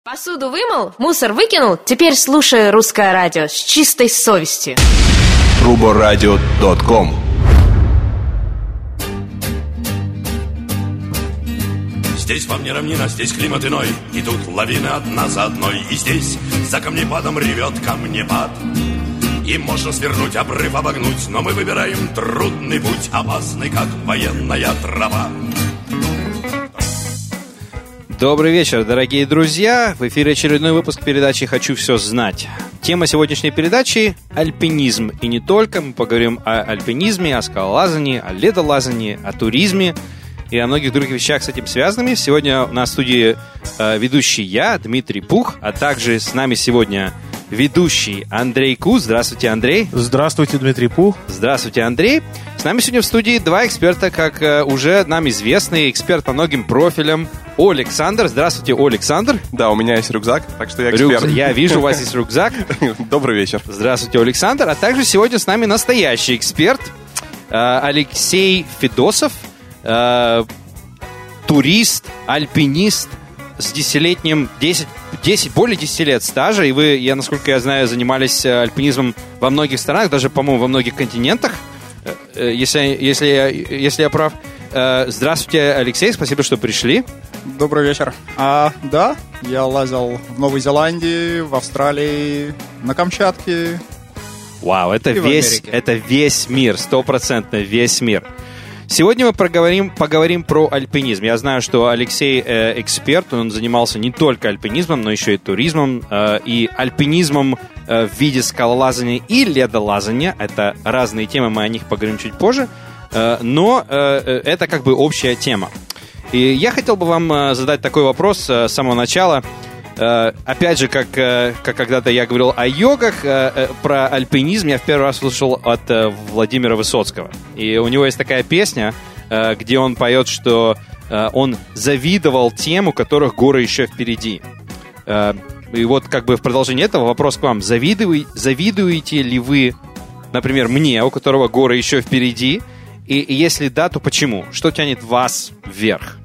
Посуду вымыл, мусор выкинул, теперь слушай русское радио с чистой совестью. Ruboradio.com. Здесь вам не равнина, здесь климат иной, и тут лавины одна за одной, и здесь за камнепадом ревет камнепад. И можно свернуть, обрыв обогнуть, но мы выбираем трудный путь, опасный, как военная тропа. Добрый вечер, дорогие друзья! В эфире очередной выпуск передачи «Хочу все знать». Тема сегодняшней передачи – альпинизм. И не только. Мы поговорим о альпинизме, о скалолазании, о ледолазании, о туризме и о многих других вещах с этим связанными. Сегодня на студии ведущий я, Дмитрий Пух, а также с нами сегодня ведущий Андрей Куз. Здравствуйте, Андрей. Здравствуйте, Дмитрий Пух. Здравствуйте, Андрей. С нами сегодня в студии два эксперта, как уже нам известный, эксперт по многим профилям Александр. Здравствуйте, Александр. Да, у меня есть рюкзак, так что я эксперт. Я вижу, у вас есть рюкзак. Добрый вечер. Здравствуйте, Александр. А также сегодня с нами настоящий эксперт Алексей Федосов, турист, альпинист с более 10 лет стажа. И вы, насколько я знаю, занимались альпинизмом во многих странах, даже, по-моему, во многих континентах, если я прав. Здравствуйте, Алексей, спасибо, что пришли. Добрый вечер. Да, я лазил в Новой Зеландии, в Австралии, на Камчатке. Вау, это весь мир, 100% весь мир. Сегодня мы поговорим про альпинизм. Я знаю, что Алексей эксперт, он занимался не только альпинизмом, но еще и туризмом, и альпинизмом в виде скалолазания и ледолазания. Это разные темы, мы о них поговорим чуть позже, но это как бы общая тема. И я хотел бы вам задать такой вопрос с самого начала. Опять же, как когда-то я говорил о йогах, про альпинизм я в первый раз слышал от Владимира Высоцкого. И у него есть такая песня, где он поет, что он завидовал тем, у которых горы еще впереди. И вот как бы в продолжении этого вопрос к вам. Завидуете ли вы, например, мне, у которого горы еще впереди? И если да, то почему? Что тянет вас вверх?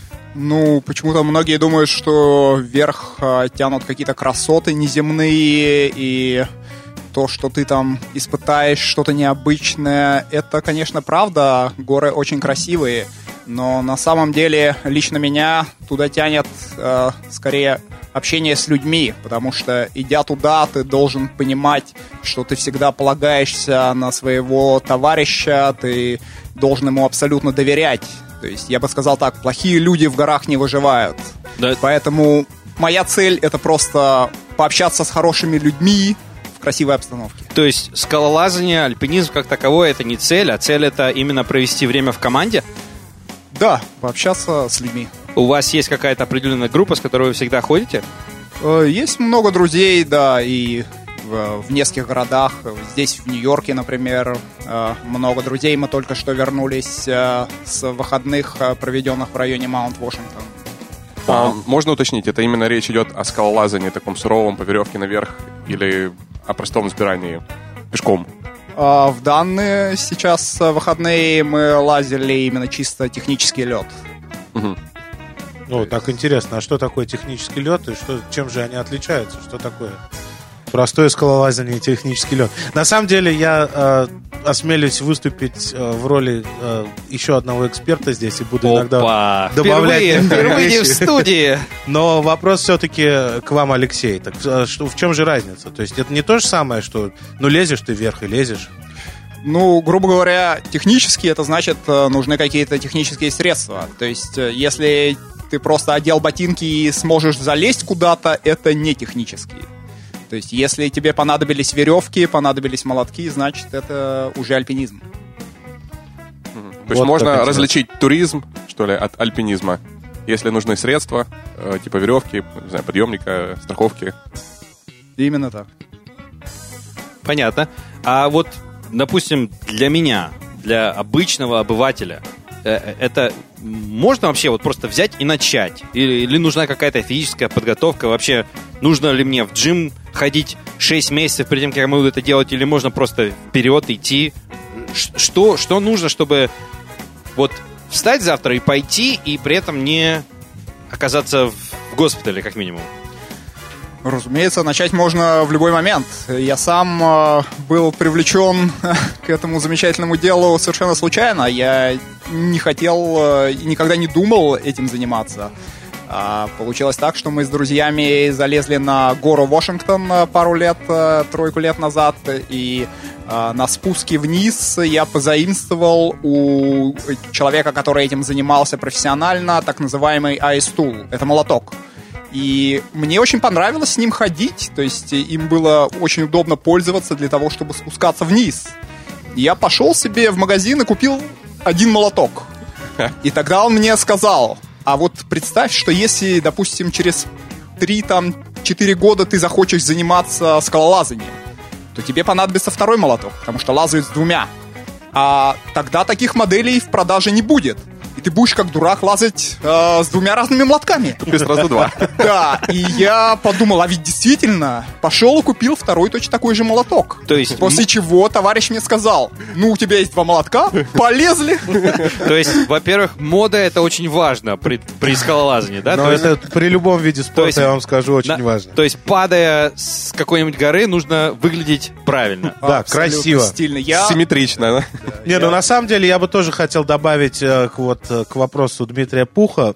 Ну, почему-то многие думают, что вверх тянут какие-то красоты неземные, и то, что ты там испытаешь что-то необычное, это, конечно, правда, горы очень красивые, но на самом деле лично меня туда тянет скорее общение с людьми, потому что, идя туда, ты должен понимать, что ты всегда полагаешься на своего товарища, ты должен ему абсолютно доверять. То есть, я бы сказал так, плохие люди в горах не выживают. Да. Поэтому моя цель — это просто пообщаться с хорошими людьми в красивой обстановке. То есть, скалолазание, альпинизм как таковой — это не цель, а цель — это именно провести время в команде? Да, пообщаться с людьми. У вас есть какая-то определенная группа, с которой вы всегда ходите? Есть много друзей, да, и в нескольких городах. Здесь, в Нью-Йорке, например, много друзей. Мы только что вернулись с выходных, проведенных в районе Маунт-Вашингтон. Можно уточнить, это именно речь идет о скалолазании, таком суровом, по веревке наверх, или о простом взбирании пешком? В данные сейчас выходные мы лазили именно чисто технический лед. Угу. Ну, так интересно, а что такое технический лед и чем же они отличаются? Что такое простое скалолазание и технический лед? На самом деле я осмелюсь выступить в роли еще одного эксперта здесь и буду иногда добавлять впервые в студии. Но вопрос все-таки к вам, Алексей. Так в чем же разница? То есть это не то же самое, что лезешь ты вверх и лезешь? Ну, грубо говоря, технически это значит, нужны какие-то технические средства. То есть если ты просто одел ботинки и сможешь залезть куда-то, это не технически. То есть, если тебе понадобились веревки, понадобились молотки, значит, это уже альпинизм. То есть, можно различить туризм, что ли, от альпинизма, если нужны средства, типа веревки, не знаю, подъемника, страховки. Именно так. Понятно. А вот, допустим, для меня, для обычного обывателя, это можно вообще вот просто взять и начать? Или нужна какая-то физическая подготовка? Вообще, нужно ли мне в джим ходить 6 месяцев перед тем, как я буду это делать? Или можно просто вперед идти? Что нужно, чтобы вот встать завтра и пойти, и при этом не оказаться в госпитале, как минимум? Разумеется, начать можно в любой момент. Я сам был привлечен к этому замечательному делу совершенно случайно. Я не хотел и никогда не думал этим заниматься. Получилось так, что мы с друзьями залезли на гору Вашингтон тройку лет назад, и на спуске вниз я позаимствовал у человека, который этим занимался профессионально, так называемый Ice Tool. Это молоток. И мне очень понравилось с ним ходить, то есть им было очень удобно пользоваться для того, чтобы спускаться вниз. И я пошел себе в магазин и купил один молоток. И тогда он мне сказал: а вот представь, что если, допустим, через 3-4 года ты захочешь заниматься скалолазанием, то тебе понадобится второй молоток, потому что лазают с 2. А тогда таких моделей в продаже не будет. И ты будешь как дурак лазать с 2 разными молотками. Купи сразу 2. Да, и я подумал, а ведь действительно, пошел и купил второй точно такой же молоток. То есть... После чего товарищ мне сказал: ну, у тебя есть 2 молотка, полезли. То есть, во-первых, мода — это очень важно при скалолазании, да? Но это при любом виде спорта, я вам скажу, очень важно. То есть, падая с какой-нибудь горы, нужно выглядеть правильно. Да, красиво. Стильно. Симметрично. Не, ну на самом деле я бы тоже хотел добавить к вопросу Дмитрия Пуха.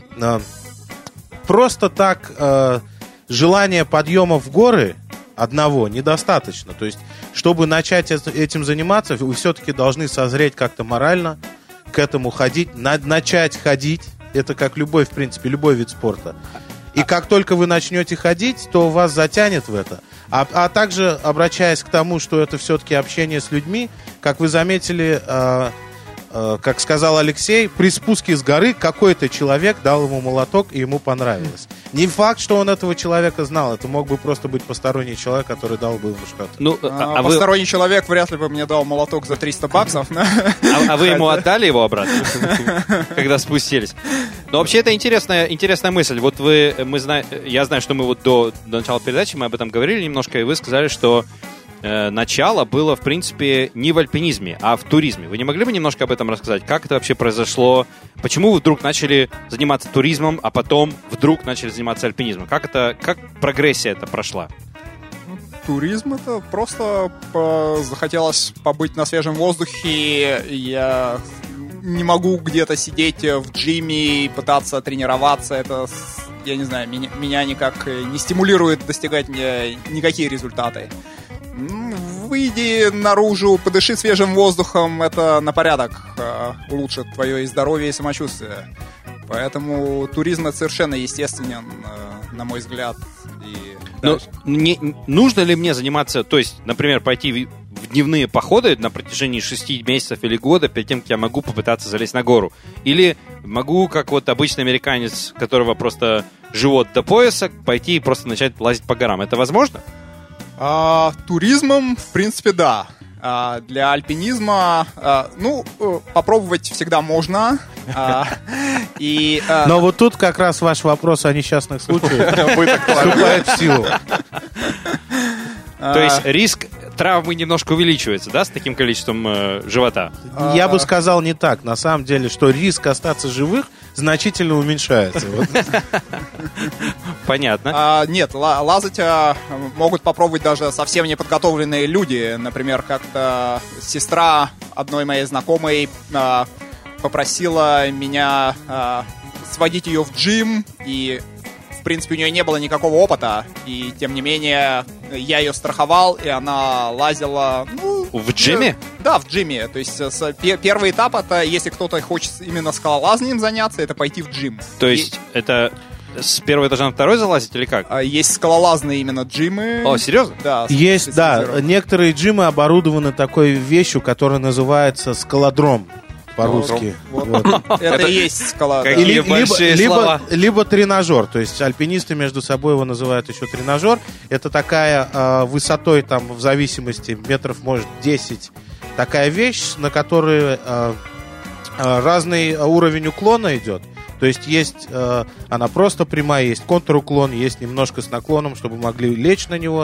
Просто так желание подъема в горы одного недостаточно. То есть, чтобы начать этим заниматься, вы все-таки должны созреть как-то морально к этому ходить, начать ходить. Это как любой, в принципе, любой вид спорта. И как только вы начнете ходить, то вас затянет в это. А также, обращаясь к тому, что это все-таки общение с людьми, как вы заметили, как сказал Алексей, при спуске с горы какой-то человек дал ему молоток, и ему понравилось. Не факт, что он этого человека знал. Это мог бы просто быть посторонний человек, который дал бы ему что-то. Ну, посторонний человек вряд ли бы мне дал молоток за $300. А вы ему отдали его обратно, когда спустились? Но вообще это интересная мысль. Вот я знаю, что мы вот до начала передачи мы об этом говорили немножко, и вы сказали, что начало было, в принципе, не в альпинизме, а в туризме. Вы не могли бы немножко об этом рассказать? Как это вообще произошло? Почему вы вдруг начали заниматься туризмом, а потом вдруг начали заниматься альпинизмом? Как прогрессия это прошла? Туризм — это просто захотелось побыть на свежем воздухе. Я не могу где-то сидеть в джиме и пытаться тренироваться. Это, я не знаю, меня никак не стимулирует достигать никакие результаты. Выйди наружу, подыши свежим воздухом, это на порядок улучшит твое и здоровье, и самочувствие. Поэтому туризм — это совершенно естественен, на мой взгляд. Но нужно ли мне заниматься, то есть, например, пойти в дневные походы на протяжении 6 месяцев или года, перед тем, как я могу попытаться залезть на гору? Или могу, как вот обычный американец, которого просто живот до пояса, пойти и просто начать лазить по горам? Это возможно? Туризмом, в принципе, да. Для альпинизма, попробовать всегда можно. Но вот тут как раз ваш вопрос о несчастных случаях вступает в силу. То есть риск травмы немножко увеличивается, да, с таким количеством живота? Я бы сказал не так. На самом деле, что риск остаться живых значительно уменьшается. Понятно. Нет, лазать могут попробовать даже совсем неподготовленные люди. Например, как-то сестра одной моей знакомой попросила меня сводить ее в джим, и в принципе у нее не было никакого опыта, и тем не менее я ее страховал, и она лазила... в джиме? Да, в джиме. То есть первый этап — это, если кто-то хочет именно скалолазанием заняться, это пойти в джим. То есть это с первого этажа на второй залазить или как? Есть скалолазные именно джимы. О, серьезно? Да. Есть, да. Некоторые джимы оборудованы такой вещью, которая называется скалодром. По-русски. Это и есть скала. Какие большие слова. Либо тренажер. То есть альпинисты между собой его называют еще тренажер. Это такая высотой, там, в зависимости, метров, может, 10. Такая вещь, на которой разный уровень уклона идет. То есть она просто прямая, есть контруклон, есть немножко с наклоном, чтобы могли лечь на него.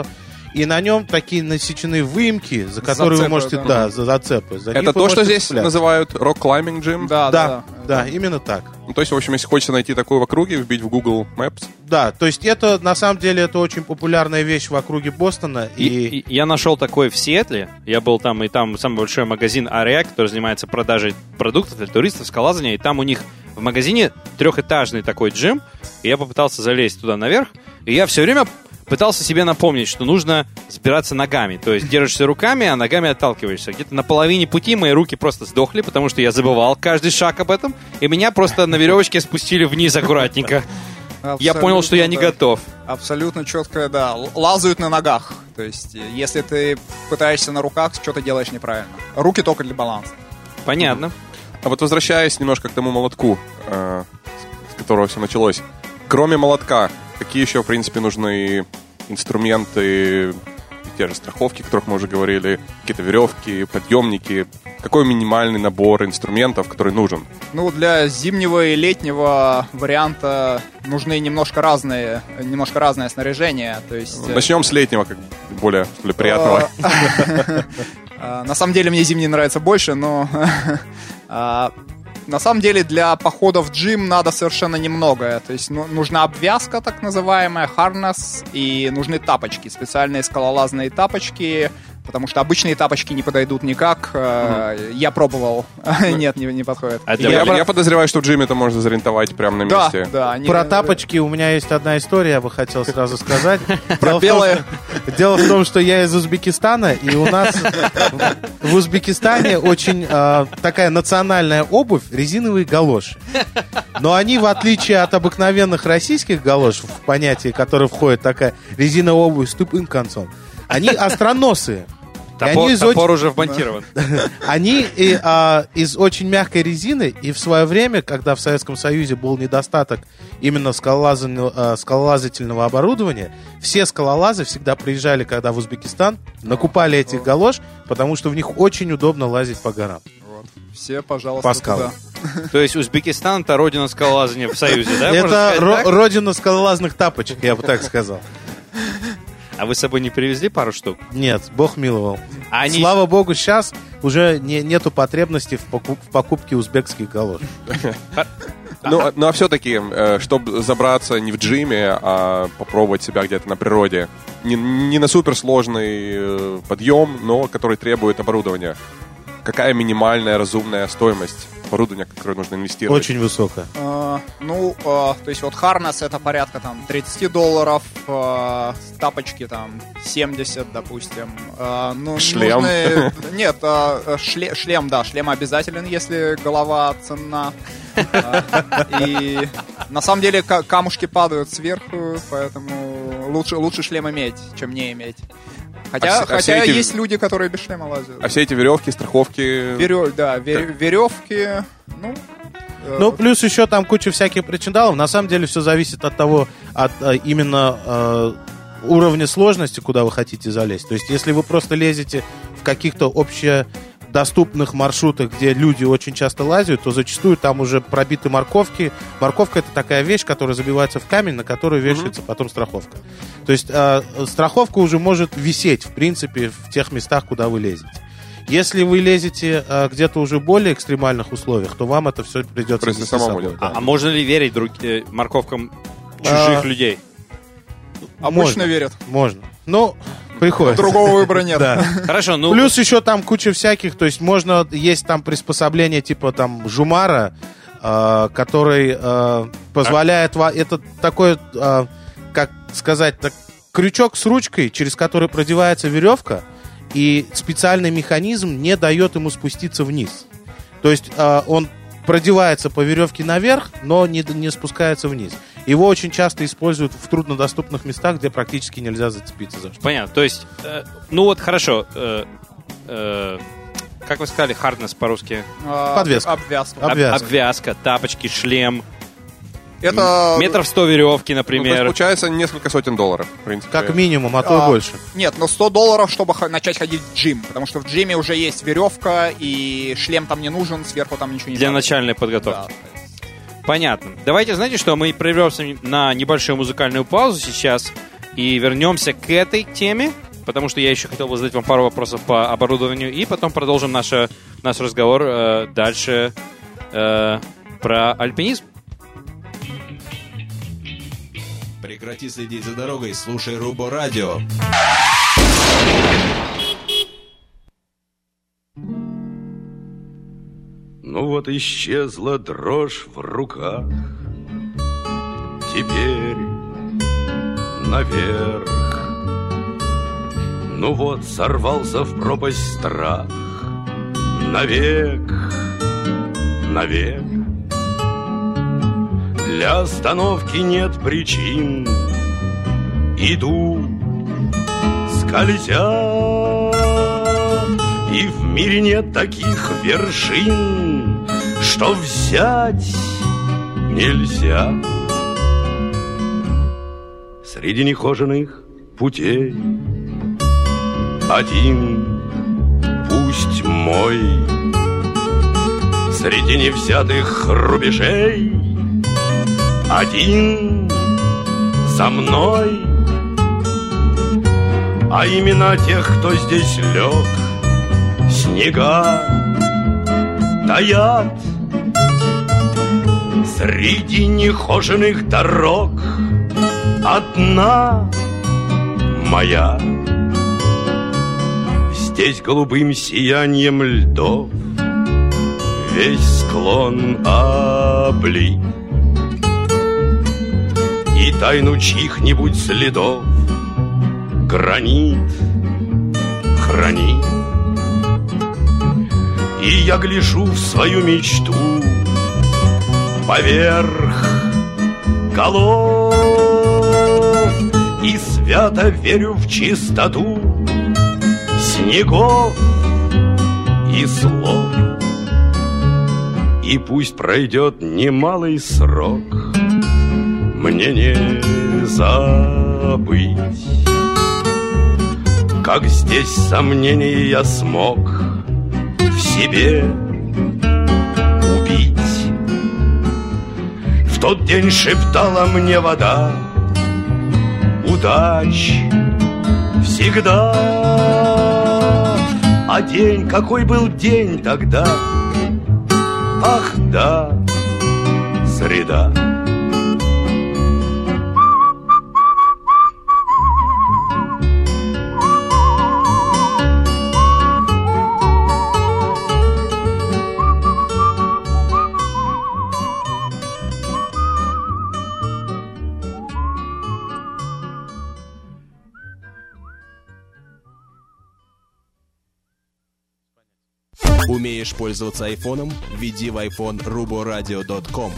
и на нем такие насечены выемки, за которые вы можете... зацепы. Это то, что здесь называют Rock Climbing Gym? Да, именно так. Ну, то есть, в общем, если хочется найти такую в округе, вбить в Google Maps. Да, то есть это, на самом деле, это очень популярная вещь в округе Бостона. И я нашел такой в Сиэтле. Я был там, и там самый большой магазин Area, который занимается продажей продуктов для туристов, скалолазания. И там у них в магазине 3-этажный такой джим. И я попытался залезть туда наверх. И я все время пытался себе напомнить, что нужно сбираться ногами. То есть держишься руками, а ногами отталкиваешься. Где-то на половине пути мои руки просто сдохли, потому что я забывал каждый шаг об этом. И меня просто на веревочке спустили вниз аккуратненько. Абсолютно, я понял, что я не готов. Абсолютно четко, да. Лазают на ногах. То есть, если ты пытаешься на руках, что ты делаешь неправильно. Руки только для баланса. Понятно. А вот возвращаясь немножко к тому молотку, с которого все началось. Кроме молотка, какие еще, в принципе, нужны инструменты, те же страховки, о которых мы уже говорили, какие-то веревки, подъемники? Какой минимальный набор инструментов, который нужен? Ну, для зимнего и летнего варианта нужны немножко разное снаряжение. То есть... Начнем с летнего, как более, что ли, приятного. На самом деле мне зимний нравится больше, но... На самом деле для похода в джим надо совершенно немногое. То есть нужна обвязка, так называемая, harness, и нужны тапочки, специальные скалолазные тапочки, потому что обычные тапочки не подойдут никак. Я пробовал. Нет, не подходит. Я подозреваю, что в джиме это можно зарентовать прямо на месте. Да. Про тапочки у меня есть одна история, я бы хотел сразу сказать. Про белое. Дело в том, что я из Узбекистана, и у нас в Узбекистане очень такая национальная обувь, резиновые галоши. Но они, в отличие от обыкновенных российских галош, в понятие, которое входит такая резиновая обувь с тупым концом, они остроносые. Топор уже вмонтирован. Они из очень мягкой резины, и в свое время, когда в Советском Союзе был недостаток именно скалолазательного оборудования, все скалолазы всегда приезжали, когда в Узбекистан, накупали этих галош, потому что в них очень удобно лазить по горам. Все, пожалуйста, по скалам. То есть Узбекистан — это родина скалолазания в Союзе, да? Это родина скалолазных тапочек, я бы так сказал. А вы с собой не привезли пару штук? Нет, Бог миловал. Слава богу, сейчас уже нету потребности в покупке узбекских галош. Ну, а все-таки, чтобы забраться не в джиме, а попробовать себя где-то на природе, не на суперсложный подъем, но который требует оборудования, какая минимальная разумная стоимость оборудования, которое нужно инвестировать? Очень высокое. То есть вот harness это порядка там $30, тапочки там 70, допустим. Шлем? Нет, шлем, да, шлем обязателен, если голова ценна. И на самом деле камушки падают сверху, поэтому лучше шлем иметь, чем не иметь. Хотя есть люди, которые без шлема лазят. А все эти веревки, страховки? Веревки, Ну, плюс еще там куча всяких причиндалов. На самом деле все зависит от того, именно уровня сложности, куда вы хотите залезть. То есть, если вы просто лезете в каких-то общедоступных маршрутах, где люди очень часто лазят, то зачастую там уже пробиты морковки. Морковка — это такая вещь, которая забивается в камень, на которую вешается потом страховка. То есть страховка уже может висеть, в принципе, в тех местах, куда вы лезете. Если вы лезете где-то уже в более экстремальных условиях, то вам это все придется нести с собой. Да. А можно ли верить морковкам чужих людей? Обычно верят. Можно. Ну, приходится. Другого выбора нет. Да. Хорошо, ну... Плюс еще там куча всяких, то есть есть там приспособления типа там жумара, который позволяет... Это такой, как сказать, крючок с ручкой, через который продевается веревка, и специальный механизм не дает ему спуститься вниз. То есть он продевается по веревке наверх, но не спускается вниз. Его очень часто используют в труднодоступных местах, где практически нельзя зацепиться за что. Понятно. То есть, ну вот хорошо. Как вы сказали, hardness по-русски? Подвеска. Обвязка. Тапочки, шлем. Это... 100 метров веревки, например. Ну, то есть, получается несколько сотен $, в принципе. Как минимум, а то и больше. Нет, но $100, чтобы начать ходить в джим. Потому что в джиме уже есть веревка, и шлем там не нужен, сверху там ничего не для начальной подготовки. Да. Понятно. Давайте, знаете что, мы прервемся на небольшую музыкальную паузу сейчас и вернемся к этой теме потому что я еще хотел бы задать вам пару вопросов по оборудованию, и потом продолжим наш разговор дальше про альпинизм. Прекрати следить за дорогой, слушай Рубо Радио. Ну вот исчезла дрожь в руках, теперь наверх. Ну вот сорвался в пропасть страх, навек, навек. Для остановки нет причин, иду, скользя, и в мире нет таких вершин, что взять нельзя. Среди нехоженных путей один, пусть мой, среди невзятых рубежей один за мной. А имена тех, кто здесь лег, снега таят. Среди нехоженных дорог одна моя. Здесь голубым сиянием льдов весь склон облит, и тайну чьих-нибудь следов гранит хранит. И я гляжу в свою мечту поверх голов и свято верю в чистоту снегов и слов. И пусть пройдет немалый срок, мне не забыть, как здесь сомнения я смог в себе убить. В тот день шептала мне вода: удач всегда. А день, какой был день тогда? Ах да, среда. Умеешь пользоваться айфоном? Введи в iPhone ruboradio.com.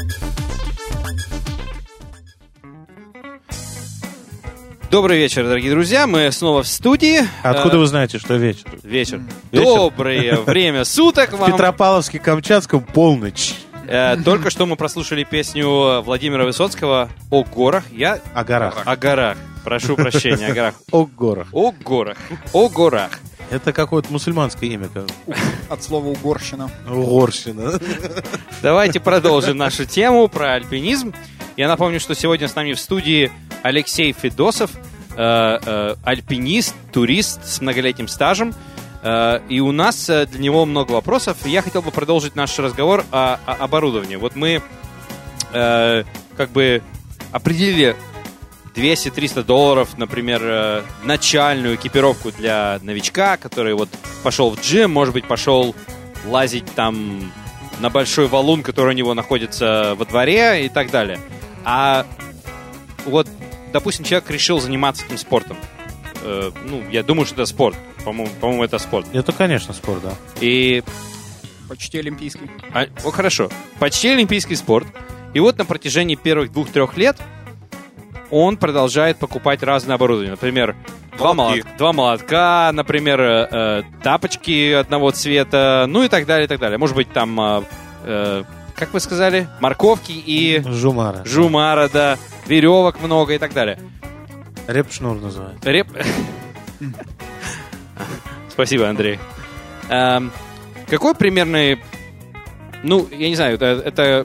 Добрый вечер, дорогие друзья. Мы снова в студии. Откуда вы знаете, что вечер? Вечер. Вечер. Доброе время суток В вам. Петропавловске-Камчатском полночь. Только что мы прослушали песню Владимира Высоцкого «О горах». О горах. О горах. Прошу прощения, о горах. О горах. О горах. О горах. Это какое-то мусульманское имя. От слова угорщина. Угорщина. Давайте продолжим нашу тему про альпинизм. Я напомню, что сегодня с нами в студии Алексей Федосов, альпинист, турист с многолетним стажем. И у нас для него много вопросов. Я хотел бы продолжить наш разговор о оборудовании. Вот мы как бы определили $200-300, например, начальную экипировку для новичка, который вот пошел в джим, может быть, пошел лазить там на большой валун, который у него находится во дворе и так далее. А вот, допустим, человек решил заниматься этим спортом. Я думаю, что это спорт. По-моему, это спорт. Это, конечно, спорт, да. И... Почти олимпийский. Хорошо. Почти олимпийский спорт. И вот на протяжении первых 2-3 лет он продолжает покупать разное оборудование. Например, два молотка, например, тапочки одного цвета, ну и так далее, и так далее. Может быть, там, как вы сказали, морковки и... Жумара, да. Веревок много и так далее. Реп-шнур называют. Спасибо, Андрей. Какой примерный... я не знаю, это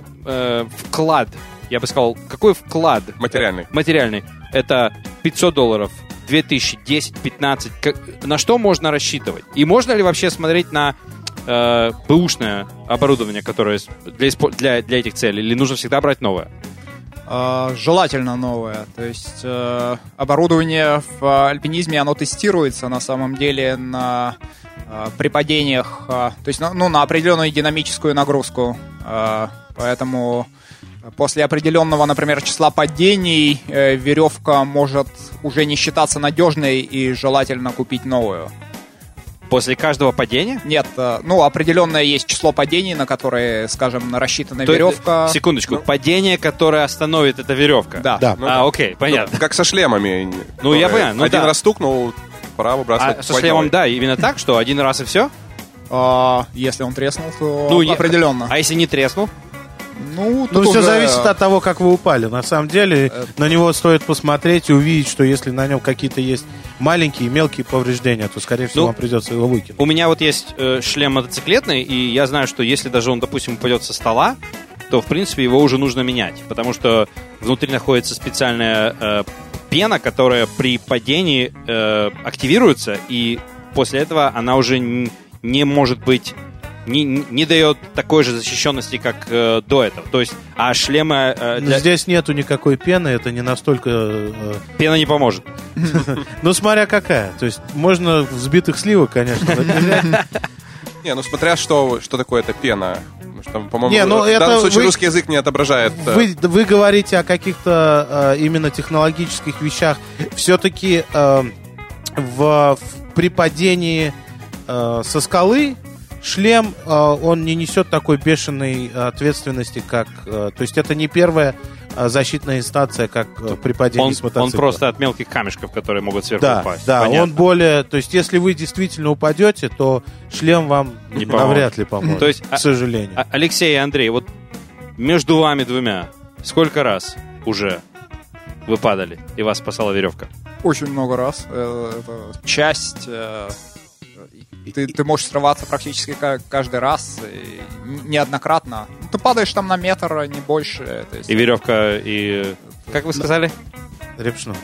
вклад... Я бы сказал, какой вклад? Материальный. Материальный. Это $500, 2010, 15, на что можно рассчитывать? И можно ли вообще смотреть на бэушное оборудование, которое для этих целей, или нужно всегда брать новое? Желательно новое. То есть оборудование в альпинизме, оно тестируется на самом деле при падениях, то есть на определенную динамическую нагрузку. Поэтому после определенного, например, числа падений веревка может уже не считаться надежной, и желательно купить новую. После каждого падения? Нет, определенное есть число падений, на которые, скажем, рассчитана веревка. Секундочку, падение, которое остановит эта веревка. Да. Окей, понятно. Как со шлемами. Я понял. Один раз стукнул, пора выбрасывать. Со шлемом, да, именно так, что один раз и все? Если он треснул, то определенно. А если не треснул? Тут все зависит от того, как вы упали. На самом деле, на него стоит посмотреть и увидеть, что если на нем какие-то есть маленькие, мелкие повреждения, то, скорее всего, вам придется его выкинуть. У меня вот есть шлем мотоциклетный, и я знаю, что если даже он, допустим, упадет со стола, то, в принципе, его уже нужно менять, потому что внутри находится специальная пена, которая при падении активируется, и после этого она уже не может быть... Не дает такой же защищенности, как до этого. То есть, а шлемы... Здесь нету никакой пены, это не настолько... Пена не поможет. Смотря какая. То есть, можно взбитых сливок, конечно. Не, смотря что такое эта пена. По-моему, в данном случае русский язык не отображает. Вы говорите о каких-то именно технологических вещах. Все-таки при падении со скалы шлем, он не несет такой бешеной ответственности, как... То есть это не первая защитная инстанция, как при падении с мотоцикла. Он просто от мелких камешков, которые могут сверху упасть. Да, понятно. Он более... То есть если вы действительно упадете, то шлем вам навряд ли поможет, то есть, к сожалению. Алексей и Андрей, вот между вами двумя сколько раз уже вы падали и вас спасала веревка? Очень много раз. Это часть... Ты можешь срываться практически каждый раз, неоднократно. Ты падаешь там на метр, не больше. То есть... И веревка, и... Как вы сказали? Репшнур.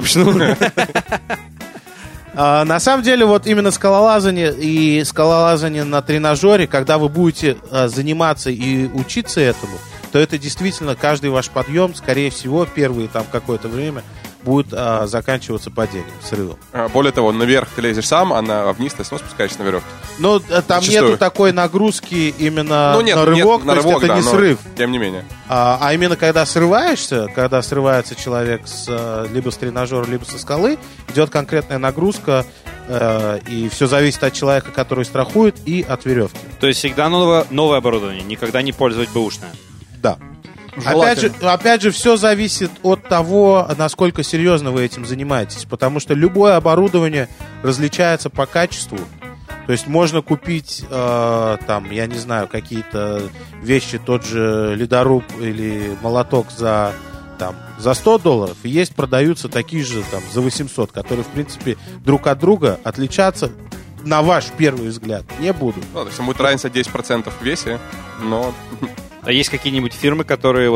На самом деле, вот именно скалолазание на тренажере, когда вы будете заниматься и учиться этому, то это действительно каждый ваш подъем, скорее всего, первые там какое-то время будет заканчиваться падением, срывом. Более того, наверх ты лезешь сам, а вниз ты снова спускаешься на веревке. Но там нету такой нагрузки именно на рывок, на рывок, это не срыв. Тем не менее. А именно когда срываешься, когда срывается человек либо с тренажера, либо со скалы, идет конкретная нагрузка, и все зависит от человека, который страхует, и от веревки. То есть всегда новое оборудование, никогда не пользовать бэушное? Да. Опять же, все зависит от того, насколько серьезно вы этим занимаетесь, потому что любое оборудование различается по качеству. То есть можно купить, я не знаю, какие-то вещи, тот же ледоруб или молоток за $100, и продаются такие же за 800, которые, в принципе, друг от друга отличаться, на ваш первый взгляд, не будут. То есть будет разница 10% в весе, но... А есть какие-нибудь фирмы, которые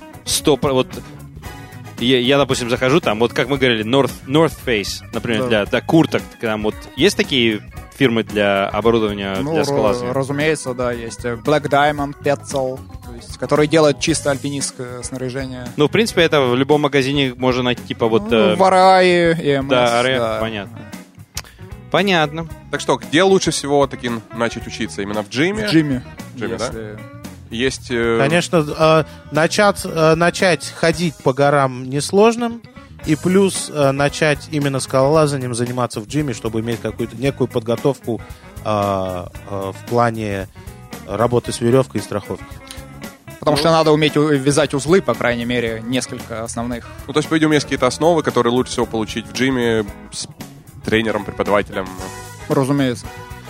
я, допустим, захожу, как мы говорили, North Face, например, для курток, есть такие фирмы для оборудования для скалолазания? Разумеется, да, есть Black Diamond, Petzl, которые делают чисто альпинистское снаряжение. В принципе, это в любом магазине можно найти, в Arai, EMS. Да, Arai, понятно. Понятно. Так что, где лучше всего начать учиться? Именно в джиме? В джиме, да? Есть... Конечно, начать ходить по горам несложным, и плюс начать именно скалолазанием заниматься в джиме, чтобы иметь какую-то некую подготовку в плане работы с веревкой и страховки. Потому что надо уметь вязать узлы, по крайней мере, несколько основных. То есть, по-видимому, есть какие-то основы, которые лучше всего получить в джиме с тренером, преподавателем. Разумеется.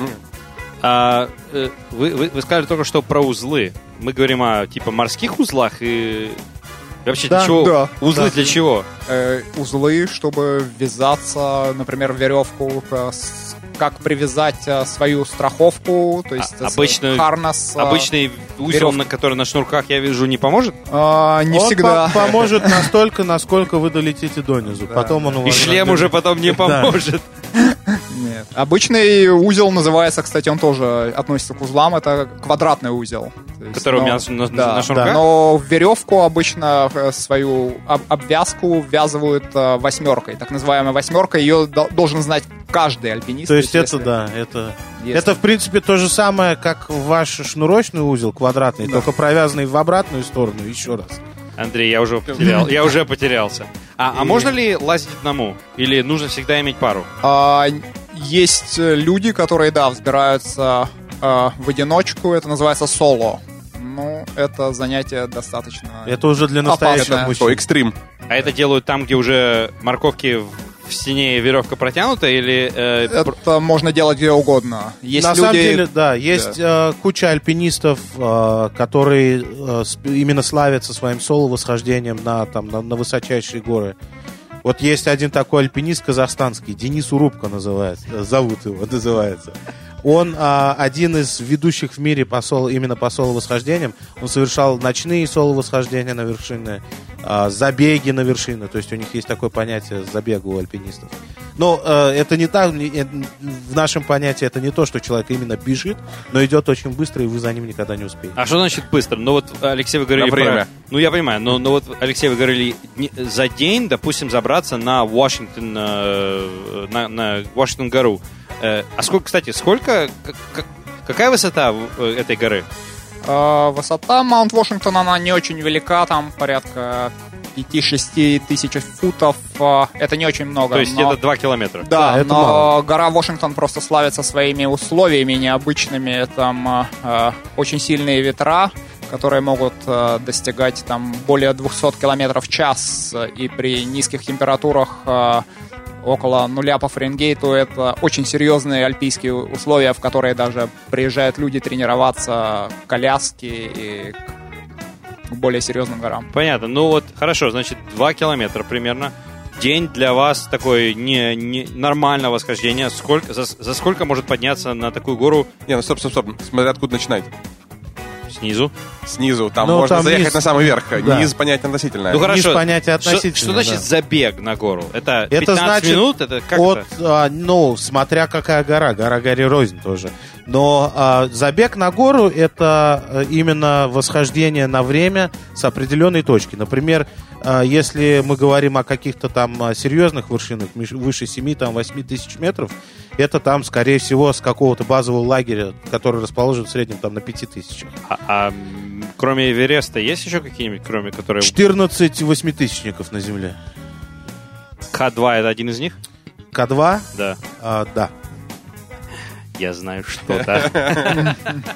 Вы сказали только что про узлы. Мы говорим о морских узлах и вообще для чего? Да, узлы для чего? Узлы, чтобы ввязаться, например, в веревку как привязать свою страховку, то есть харнес. Обычный узел, который на шнурках я вижу, не поможет? Не всегда. Он поможет настолько, насколько вы долетите донизу. Да, потом он и шлем уже потом не поможет. Нет. Обычный узел называется, кстати, он тоже относится к узлам, это квадратный узел. Который у меня на шнурках? Да, но в веревку обычно свою обвязку ввязывают восьмеркой. Так называемая восьмерка, ее должен знать каждый альпинист. То есть это в принципе то же самое, как ваш шнурочный узел квадратный, только провязанный в обратную сторону еще раз. Андрей, я уже потерялся. А можно ли лазить одному? Или нужно всегда иметь пару? Есть люди, которые, взбираются в одиночку, это называется соло. Ну, это занятие достаточно это уже для настоящих мужчин. Экстрим. А это делают там, где уже морковки в стене веревка протянута, или... Это можно делать где угодно. На самом деле, есть куча альпинистов, которые именно славятся своим соло-восхождением на высочайшие горы. Вот есть один такой альпинист казахстанский, Денис Урубко зовут его. Он один из ведущих в мире именно по соло-восхождениям. Он совершал ночные соло-восхождения на вершины, забеги на вершины. То есть у них есть такое понятие забега у альпинистов. Но это не так. В нашем понятии это не то, что человек именно бежит, но идет очень быстро, и вы за ним никогда не успеете. А что значит быстро? Ну вот, Алексей, вы говорили время. Ну я понимаю, но вот, Алексей, вы говорили за день, допустим, забраться на Вашингтон, на Вашингтон-гору. А какая высота этой горы? Высота Маунт Вашингтон, она не очень велика, там порядка 5-6 тысяч футов. Это не очень много. То есть это 2 километра? Да, это но мало. гора Вашингтон просто славится своими условиями необычными. Там очень сильные ветра, которые могут достигать более 200 километров в час, и при низких температурах около 0 по Фаренгейту. Это очень серьезные альпийские условия, в которые даже приезжают люди тренироваться, коляски и к более серьезным горам. Понятно. Ну вот, хорошо, значит, 2 километра примерно. День для вас такой не нормальное восхождение. За сколько может подняться на такую гору? Стоп. Смотря откуда начинать. Снизу. Там можно заехать низ, на самый верх. Да. Низ понятие относительное. Ну хорошо. Низ понятие относительное. Что значит забег на гору? Это 15 значит, минут? Это как это? Смотря какая гора. Гора горе рознь тоже. Но забег на гору — это именно восхождение на время с определенной точки. Например, если мы говорим о каких-то там серьезных вершинах, выше 7-8 тысяч метров, это там, скорее всего, с какого-то базового лагеря, который расположен в среднем там на 5 тысячах. А кроме Эвереста есть еще какие-нибудь, кроме которых... 14 восьмитысячников на Земле. К2 это один из них? К2? Да. Да. Я знаю, что да.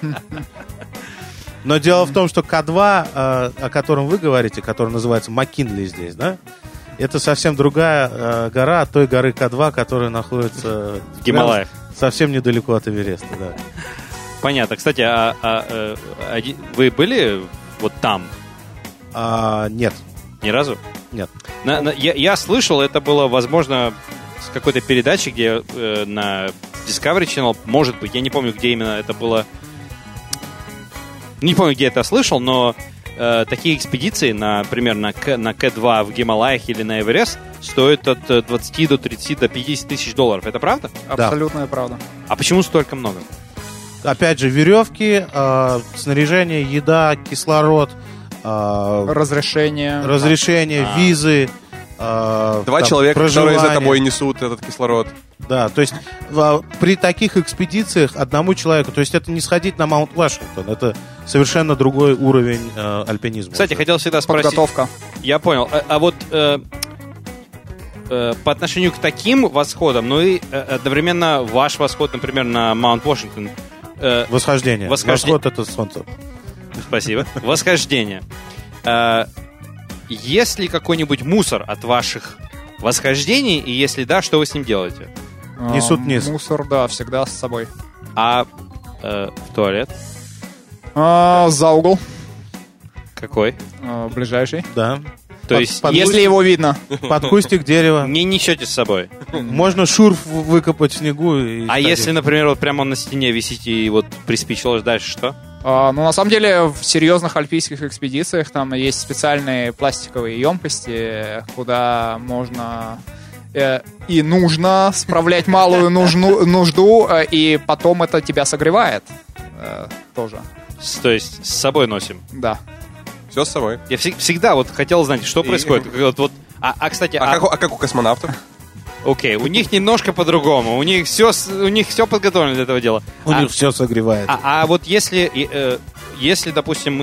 Но дело в том, что К2, о котором вы говорите, который называется Маккинли здесь, да? Это совсем другая гора от той горы К2, которая находится в Гималаях. Совсем недалеко от Эвереста, да. Понятно. Кстати, вы были вот там? Нет. Ни разу? Нет. Я слышал, это было, возможно, с какой-то передачи, где на Discovery Channel, может быть, я не помню, где именно это было. Не помню, где это слышал, но такие экспедиции, например, на К2 в Гималаях или на Эверест стоят от 20 до 30 до 50 тысяч долларов. Это правда? Абсолютная правда. А почему столько много? Опять же, веревки, снаряжение, еда, кислород, разрешение, визы. 2 человека, проживание. которые за тобой несут этот кислород. Да, то есть при таких экспедициях одному человеку, то есть это не сходить на Маунт Вашингтон, это совершенно другой уровень альпинизма. Кстати, хотел всегда спросить. Подготовка. Я понял. А вот по отношению к таким восходам, ну и одновременно ваш восход, например, на Маунт Вашингтон. Восхождение. Восход — это солнце. Спасибо. Восхождение. Есть ли какой-нибудь мусор от ваших восхождений? И если да, что вы с ним делаете? Несут вниз. Мусор, да, всегда с собой. А в туалет? За угол. Какой? Ближайший. Да. То есть, если его видно. Под кустик дерева. Не несете с собой? Можно шурф выкопать в снегу. И А если, например, вот прямо он на стене висит и вот приспичило, дальше что? Ну, на самом деле, в серьезных альпийских экспедициях там есть специальные пластиковые емкости, куда можно и нужно справлять малую нужду, и потом это тебя согревает тоже. То есть с собой носим? Да. Все с собой. Я всегда вот хотел знать, что происходит. Кстати... как у космонавтов? Окей, у них немножко по-другому. У них все подготовлено для этого дела. У них все согревает. А вот если, допустим,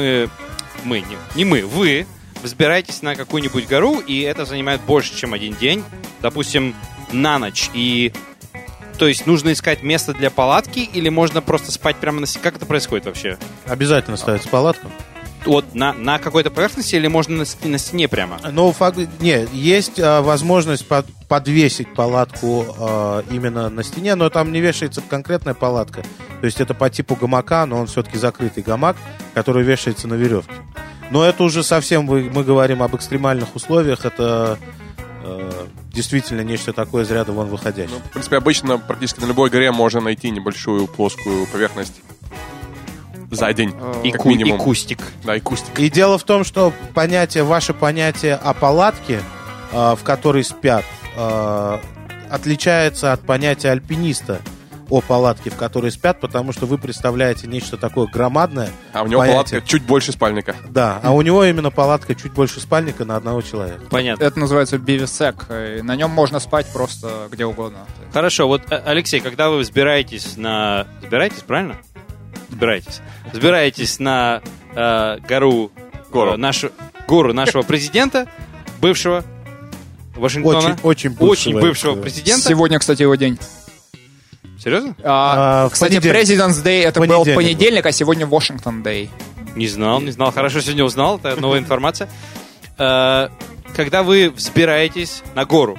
вы взбираетесь на какую-нибудь гору, и это занимает больше, чем один день, допустим, на ночь, и... То есть нужно искать место для палатки, или можно просто спать прямо на стене? Как это происходит вообще? Обязательно ставится палатка. Вот на какой-то поверхности, или можно на стене прямо? Ну, есть возможность подвесить палатку именно на стене, но там не вешается конкретная палатка. То есть это по типу гамака, но он все-таки закрытый гамак, который вешается на веревке. Но это уже совсем, мы говорим об экстремальных условиях, это действительно нечто такое из ряда вон выходящее. Ну, в принципе, обычно практически на любой горе можно найти небольшую плоскую поверхность за день, как минимум. И кустик. Да, и кустик. И дело в том, что ваше понятие о палатке, в которой спят, отличается от понятия альпиниста о палатке, в которой спят, потому что вы представляете нечто такое громадное. А у него палатка чуть больше спальника. Да, а у него именно палатка чуть больше спальника на одного человека. Понятно. Это называется бивисек. И на нем можно спать просто где угодно. Хорошо, вот, Алексей, когда вы взбираетесь на... Взбираетесь, правильно? Взбираетесь на гору нашего президента, бывшего Вашингтона. Очень бывшего президента. Сегодня, кстати, его день. Серьезно? Кстати, President's Day это был понедельник, а сегодня Washington Day. Не знал. Хорошо, сегодня узнал, это новая информация. Когда вы взбираетесь на гору,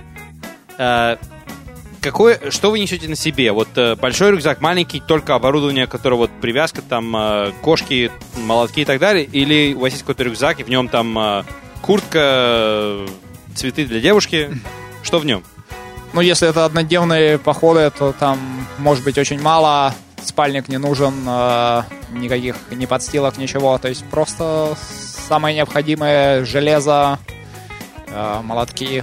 что вы несете на себе? Вот большой рюкзак, маленький, только оборудование, которое вот привязка, там кошки, молотки и так далее, или у вас есть какой-то рюкзак, и в нем там куртка, цветы для девушки, что в нем? Ну, если это однодневные походы, то там может быть очень мало, спальник не нужен, никаких ни подстилок, ничего, то есть просто самое необходимое: железо, молотки.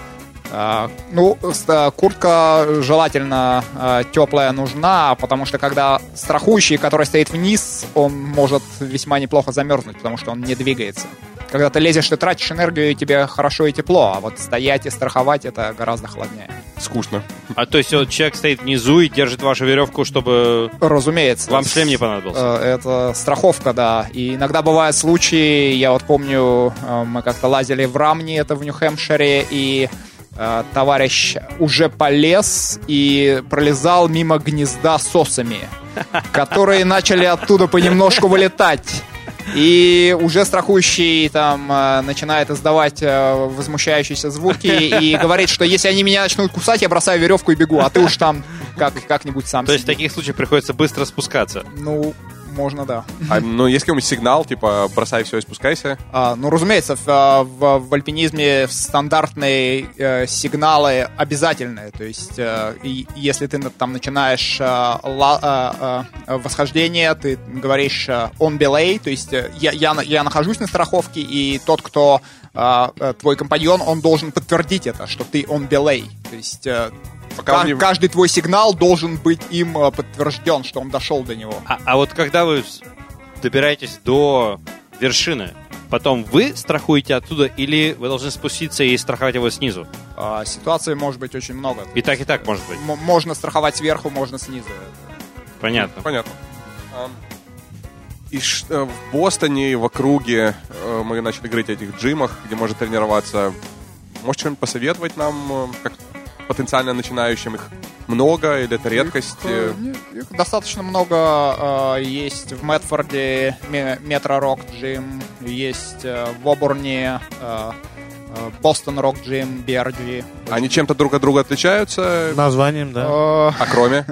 Куртка желательно теплая нужна, потому что когда страхующий, который стоит вниз, он может весьма неплохо замерзнуть, потому что он не двигается. Когда ты лезешь, ты тратишь энергию, и тебе хорошо и тепло, а вот стоять и страховать — это гораздо холоднее. Скучно. А то есть вот человек стоит внизу и держит вашу веревку, чтобы... Разумеется. Вам шлем не понадобился? Это страховка, да. И иногда бывают случаи, я вот помню, мы как-то лазили в Рамни, это в Нью-Хэмпшире, и товарищ уже полез и пролезал мимо гнезда с осами, которые начали оттуда понемножку вылетать. И уже страхующий там начинает издавать возмущающиеся звуки и говорит, что если они меня начнут кусать, я бросаю веревку и бегу, а ты уж там как-нибудь сам То есть в таких случаях приходится быстро спускаться? Ну, можно, да. Есть какой-нибудь сигнал, типа бросай все и спускайся? Разумеется, в альпинизме стандартные сигналы обязательные. То есть, если ты там начинаешь восхождение, ты говоришь on belay, то есть я нахожусь на страховке, и тот, кто твой компаньон, он должен подтвердить это, что ты on belay. То есть каждый твой сигнал должен быть им подтвержден, что он дошел до него. А вот когда вы добираетесь до вершины, потом вы страхуете оттуда, или вы должны спуститься и страховать его снизу? Ситуаций может быть очень много. И так может быть? Можно страховать сверху, можно снизу. Понятно. И в Бостоне, в округе мы начали говорить о этих джимах, где можно тренироваться. Можете что-нибудь посоветовать нам, как потенциально начинающим? Их много или это редкость? Их достаточно много. Есть в Мэтфорде Метро Рок Джим, есть в Обурне Бостон Рок Джим, BRG. Они чем-то друг от друга отличаются? Названием, да. А кроме?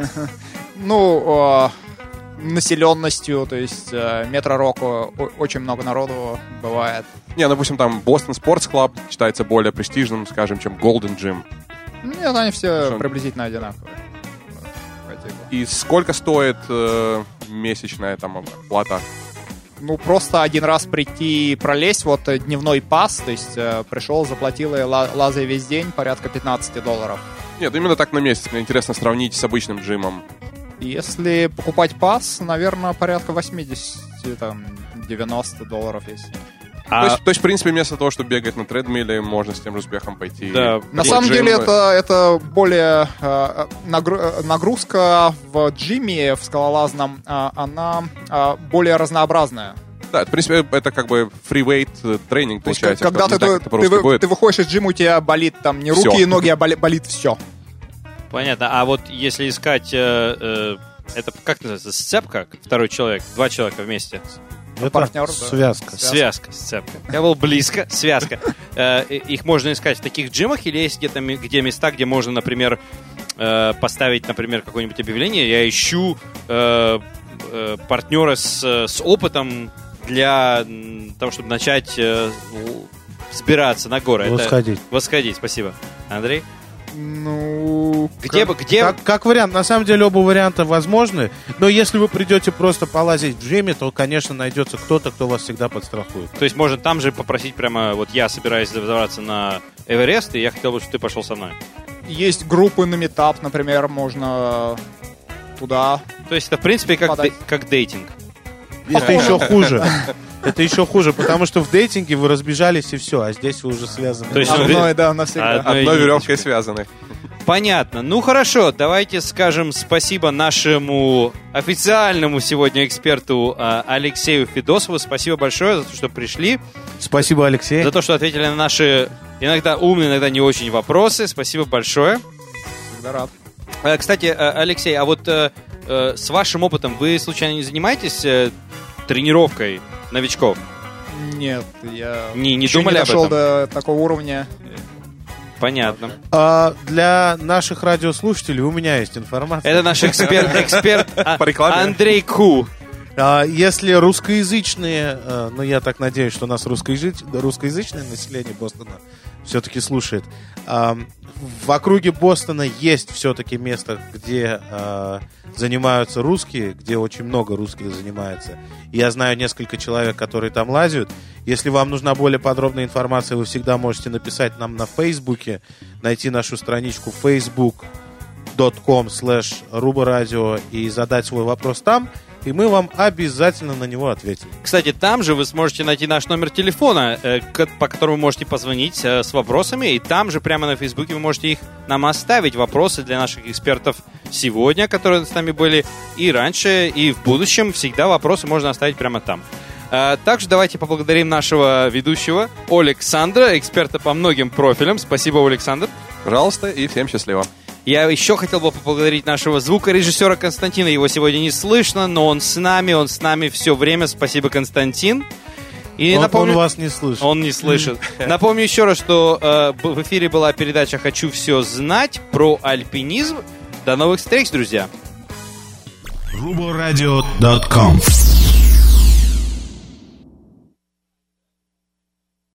Населенностью, то есть Метро Року очень много народу бывает. Допустим, там Бостон Спортс Клаб считается более престижным, скажем, чем Golden Gym. Нет, они все приблизительно одинаковые. И сколько стоит месячная там плата? Ну, просто один раз прийти пролезть, вот дневной пас, то есть пришел, заплатил и лазай весь день, порядка $15. Нет, именно так на месяц. Мне интересно сравнить с обычным джимом. Если покупать пас, наверное, порядка 80-90 если. То есть, в принципе, вместо того, чтобы бегать на тредмиле, можно с тем же успехом пойти. Да. На самом деле, это более нагрузка в джиме, в скалолазном, она более разнообразная. Да, в принципе, это как бы фривейт тренинг получается. Когда ты выходишь из джима, у тебя болит там не руки и ноги, а болит все. Понятно. А вот если искать, это как называется, сцепка? Второй человек, два человека вместе. Это партнер, связка. Связка, сцепка. Я был близко, связка. Их можно искать в таких джимах или есть где места, где можно, например, поставить, например, какое-нибудь объявление. Я ищу партнера с опытом для того, чтобы начать взбираться на горы. Восходить, спасибо. Андрей? Ну, как вариант. На самом деле оба варианта возможны. Но если вы придете просто полазить в джиме, то, конечно, найдется кто-то, кто вас всегда подстрахует. То есть можно там же попросить прямо, вот я собираюсь забраться на Эверест, и я хотел бы, чтобы ты пошел со мной. Есть группы на метап, например, можно туда. То есть это, в принципе, как дейтинг. Это еще хуже. Это еще хуже, потому что в дейтинге вы разбежались и все, а здесь вы уже связаны. То есть навсегда. Одной веревкой связаны. Понятно. Ну хорошо, давайте скажем спасибо нашему официальному сегодня эксперту Алексею Федосову. Спасибо большое за то, что пришли. Спасибо, Алексей. За то, что ответили на наши иногда умные, иногда не очень вопросы. Спасибо большое. Всегда рад. Кстати, Алексей, а вот с вашим опытом вы случайно не занимаетесь тренировкой новичков? Нет, я не думали об этом? дошел до такого уровня. Понятно. Для наших радиослушателей у меня есть информация. Это наш эксперт Андрей Ку. Если русскоязычные, ну я так надеюсь, что нас русскоязычное население Бостона все-таки слушает, в округе Бостона есть все-таки место, где занимаются русские, где очень много русских занимается. И я знаю несколько человек, которые там лазят. Если вам нужна более подробная информация, вы всегда можете написать нам на Фейсбуке, найти нашу страничку facebook.com/ruboradio и задать свой вопрос там, и мы вам обязательно на него ответим. Кстати, там же вы сможете найти наш номер телефона, по которому вы можете позвонить с вопросами, и там же прямо на Фейсбуке вы можете нам оставить вопросы для наших экспертов сегодня, которые с нами были и раньше, и в будущем. Всегда вопросы можно оставить прямо там. Также давайте поблагодарим нашего ведущего Александра, эксперта по многим профилям. Спасибо, Александр. Пожалуйста, и всем счастливо. Я еще хотел бы поблагодарить нашего звукорежиссера Константина. Его сегодня не слышно, но он с нами все время. Спасибо, Константин. И он вас не слышит. Он не слышит. Напомню еще раз, что в эфире была передача «Хочу все знать» про альпинизм. До новых встреч, друзья. ruboradio.com